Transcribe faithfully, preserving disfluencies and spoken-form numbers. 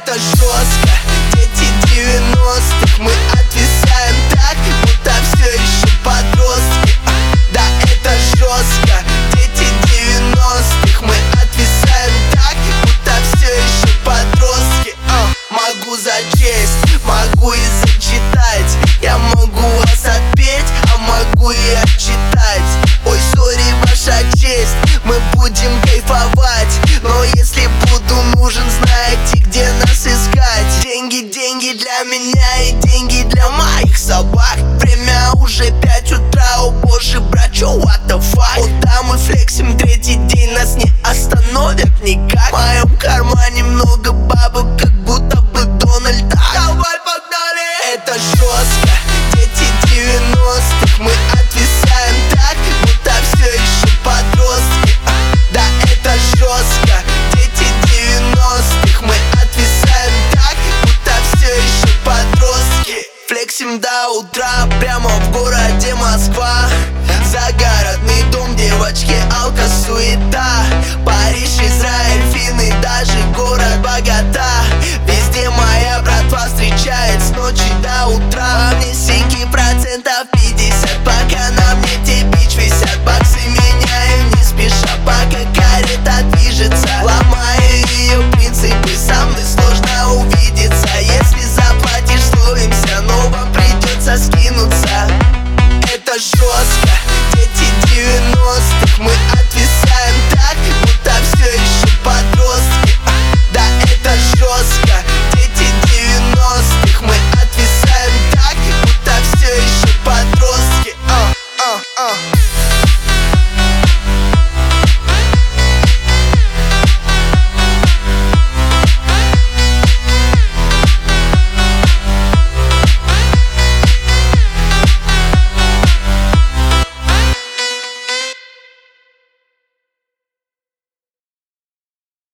это жестко. Дети девяностых, мы отвисаем так, будто все еще подростки. Да, это жестко. Дети девяностых, мы отвисаем так, будто все еще подростки. а, Могу зачесть, могу и зачитать. Я могу вас отпеть, а могу и отчитать. Ой, сори, ваша честь, мы будем кайфовать. Но если буду нужен, знаете, где нас искать. Деньги, деньги для меня и деньги для моих собак. Время уже пять утра, о боже, брачо, what the fuck. О да, мы флексим третий день, нас не остановят никак. В моем кармане